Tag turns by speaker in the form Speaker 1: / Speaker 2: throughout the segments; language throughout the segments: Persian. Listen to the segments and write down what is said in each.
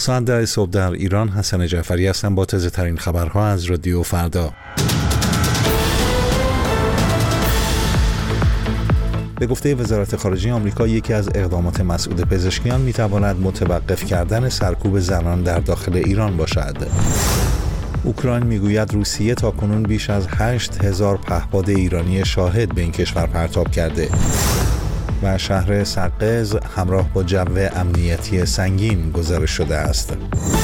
Speaker 1: ساعت 10 صبح در ایران. حسن جعفری هستم با تازه ترین خبرها از رادیو فردا. به گفته وزارت خارجه آمریکا، یکی از اقدامات مسعود پزشکیان میتواند متوقف کردن سرکوب زنان در داخل ایران باشد. اوکراین میگوید روسیه تاکنون بیش از 8000 پهپاد ایرانی شاهد به این کشور پرتاب کرده و شهر سقز همراه با جو امنیتی سنگین گزارش شده است.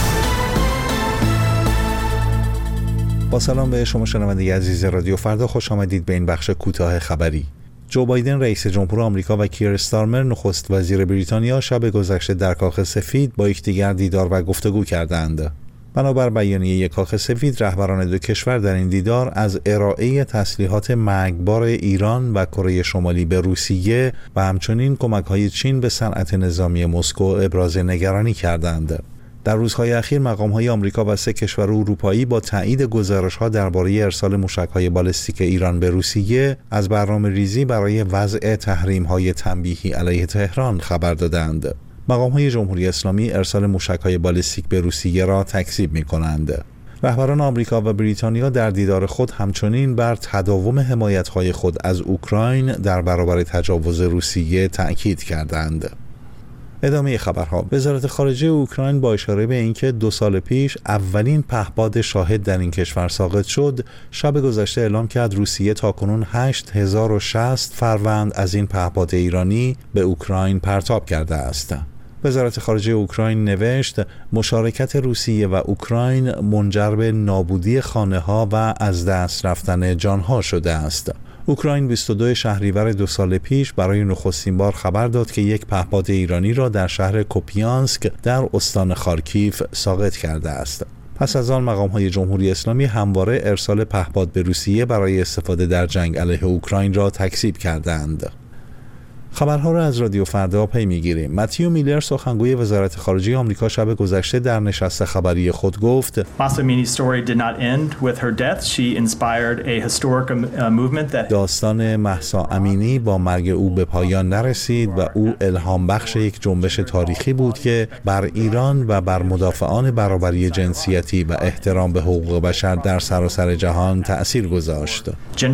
Speaker 1: با سلام به شما شنونده عزیز رادیو فردا، خوش آمدید به این بخش کوتاه خبری. جو بایدن رئیس جمهور آمریکا و کیر استارمر نخست وزیر بریتانیا شب گذشته در کاخ سفید با یکدیگر دیدار و گفتگو کردند. بنابر بیانیه کاخ سفید، رهبران دو کشور در این دیدار از ارائه تسلیحات مرگبار ایران و کره شمالی به روسیه و همچنین کمک‌های چین به صنعت نظامی مسکو ابراز نگرانی کردند. در روزهای اخیر مقام‌های آمریکا و 3 کشور اروپایی با تایید گزارش‌ها درباره ارسال موشک‌های بالستیک ایران به روسیه از برنامه‌ریزی برای وضع تحریم‌های تنبیهی علیه تهران خبر دادند. مقام‌های جمهوری اسلامی ارسال موشک‌های بالستیک به روسیه را تکذیب می‌کنند. رهبران آمریکا و بریتانیا در دیدار خود همچنین بر تداوم حمایت‌های خود از اوکراین در برابر تجاوز روسیه تأکید کردند. ادامه خبرها. وزارت خارجه اوکراین با اشاره به اینکه 2 سال پیش اولین پهپاد شاهد در این کشور ساقط شد، شب گذشته اعلام کرد روسیه تاکنون 8060 فروند از این پهپاد ایرانی به اوکراین پرتاب کرده است. وزارت خارجه اوکراین نوشت مشارکت روسیه و اوکراین منجر به نابودی خانه‌ها و از دست رفتن جانها شده است. اوکراین 22 شهریور 2 سال پیش برای نخستین بار خبر داد که یک پهپاد ایرانی را در شهر کوپیانسک در استان خارکیف ساقط کرده است. پس از آن مقام‌های جمهوری اسلامی همواره ارسال پهپاد به روسیه برای استفاده در جنگ علیه اوکراین را تکذیب کردند. خبرها را از رادیو فردا پی می‌گیریم. متیو میلر سخنگوی وزارت خارجه آمریکا شب گذشته در نشست خبری خود گفت داستان مهسا امینی با مرگ او به پایان نرسید و او الهام بخش یک جنبش تاریخی بود که بر ایران و بر مدافعان برابری جنسیتی و احترام به حقوق بشر در سراسر جهان تأثیر گذاشت.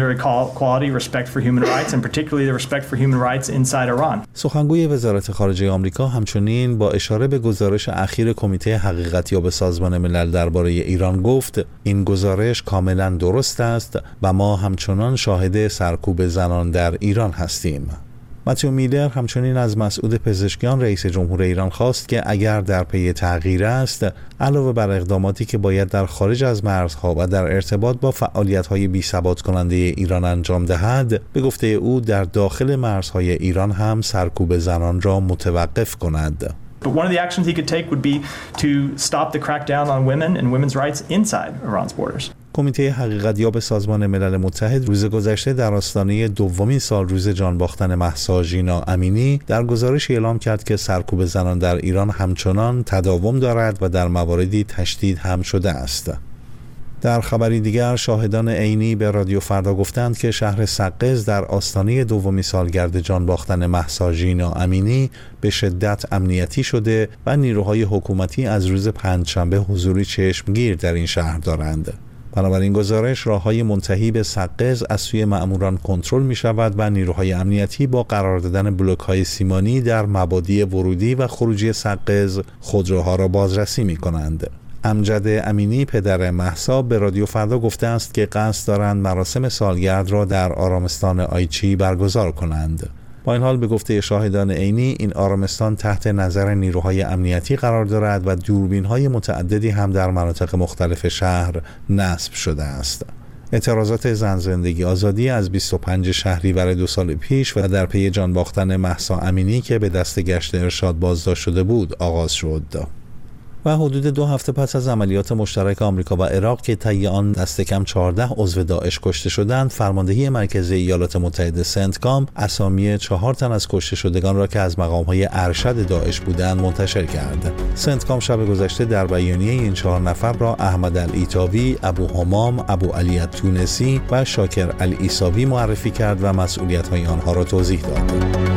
Speaker 1: سخنگوی وزارت خارجه آمریکا همچنین با اشاره به گزارش اخیر کمیته حقیقتیاب سازمان ملل درباره ایران گفت این گزارش کاملا درست است و ما همچنان شاهد سرکوب زنان در ایران هستیم. متیو میلر همچنین از مسعود پزشکیان رئیس جمهور ایران خواست که اگر در پی تغییر است، علاوه بر اقداماتی که باید در خارج از مرزها و در ارتباط با فعالیت‌های بی‌ثبات کننده ایران انجام دهد، به گفته او در داخل مرزهای ایران هم سرکوب زنان را متوقف کند.
Speaker 2: But one of the actions he could take would be to stop the crackdown on women and women's rights inside Iran's borders.
Speaker 1: کمیته حقیقتیاب سازمان ملل متحد روز گذشته در آستانه دومین سالروز جان باختن مهسا ژینا امینی در گزارشی اعلام کرد که سرکوب زنان در ایران همچنان تداوم دارد و در مواردی تشدید هم شده است. در خبری دیگر، شاهدان عینی به رادیو فردا گفتند که شهر سقز در آستانه دومین سالگرد جان باختن مهسا ژینا امینی به شدت امنیتی شده و نیروهای حکومتی از روز پنجشنبه حضوری چشمگیر در این شهر دارند. بنابراین گزارش راههای منتهی به سقز از سوی مأموران کنترل می شود و نیروهای امنیتی با قرار دادن بلوک‌های سیمانی در مبادی ورودی و خروجی سقز خودروها را بازرسی می کنند. امجد امینی پدر مهسا به رادیو فردا گفته است که قصد دارند مراسم سالگرد را در آرامستان آیچی برگزار کنند. با این حال به گفته شاهدان عینی این آرامستان تحت نظر نیروهای امنیتی قرار دارد و دوربین‌های متعددی هم در مناطق مختلف شهر نصب شده است. اعتراضات زن زندگی آزادی از 25 شهریور 2 سال پیش و در پی جان باختن مهسا امینی که به دست گشت ارشاد بازداشت شده بود آغاز شد. و حدود 2 هفته پس از عملیات مشترک آمریکا و عراق که طی آن دست کم 14 عضو داعش کشته شدند، فرماندهی مرکزی ایالات متحده سنتکام اسامی 4 تن از کشته شدگان را که از مقام‌های ارشد داعش بودند منتشر کرد. سنتکام شب گذشته در بیانیه این 4 نفر را احمد العیطاوی، ابو همام، ابو علی التونسی و شاکر العیساوی معرفی کرد و مسئولیت‌های آنها را توضیح داد.